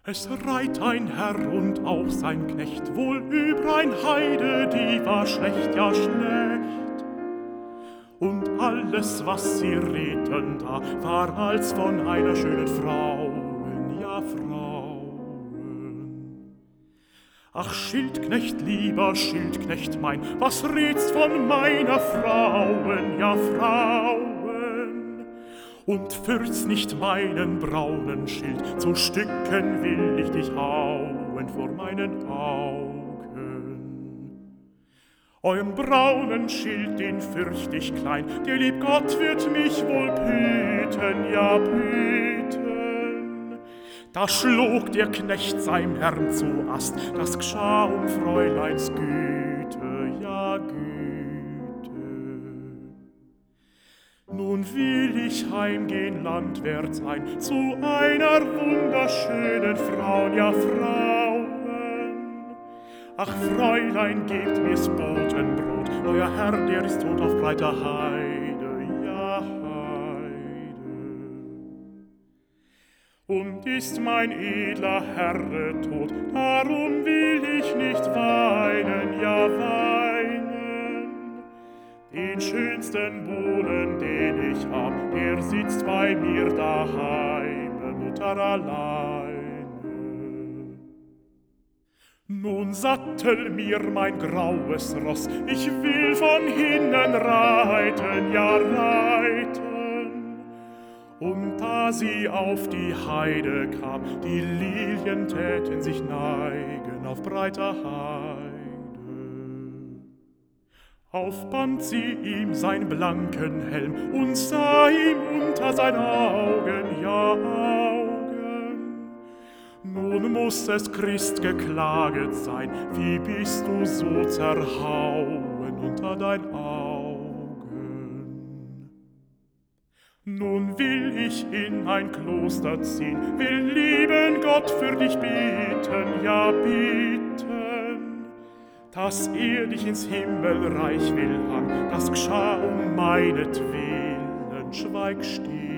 Es reit ein Herr und auch sein Knecht, wohl über ein Heide, die war schlecht, ja schlecht. Und alles, was sie redten da, war als von einer schönen Frauen, ja Frauen. Ach, Schildknecht, lieber Schildknecht mein, was redst von meiner Frauen, ja Frauen? Und fürst nicht meinen braunen Schild, zu Stücken will ich dich hauen vor meinen Augen. Euren braunen Schild, den fürcht ich klein, der lieb Gott wird mich wohl behüten, ja behüten. Da schlug der Knecht seinem Herrn zu Ast, das geschah um Fräuleins Güte, ja Güte. Nun will ich heimgehen, landwärts ein, zu einer wunderschönen Frau, ja Frauen. Ach, Fräulein, gebt mir's Botenbrot, euer Herr, der ist tot auf breiter Heide, ja Heide. Und ist mein edler Herr tot, darum will ich nicht weinen, ja weinen. Den schönsten Buhlen, den ich hab, der sitzt bei mir daheim, Mutter alleine. Nun sattel mir mein graues Ross, ich will von hinnen reiten, ja reiten. Und da sie auf die Heide kam, die Lilien täten sich neigen auf breiter Heide. Aufband sie ihm sein blanken Helm und sah ihm unter sein Augen, ja Augen. Nun muß es Christ geklaget sein, wie bist du so zerhauen unter dein Augen. Nun will ich in ein Kloster ziehen, will lieben Gott für dich beten, ja beten, dass dich ins Himmelreich will han, das geschah meinetwillen, schweig still.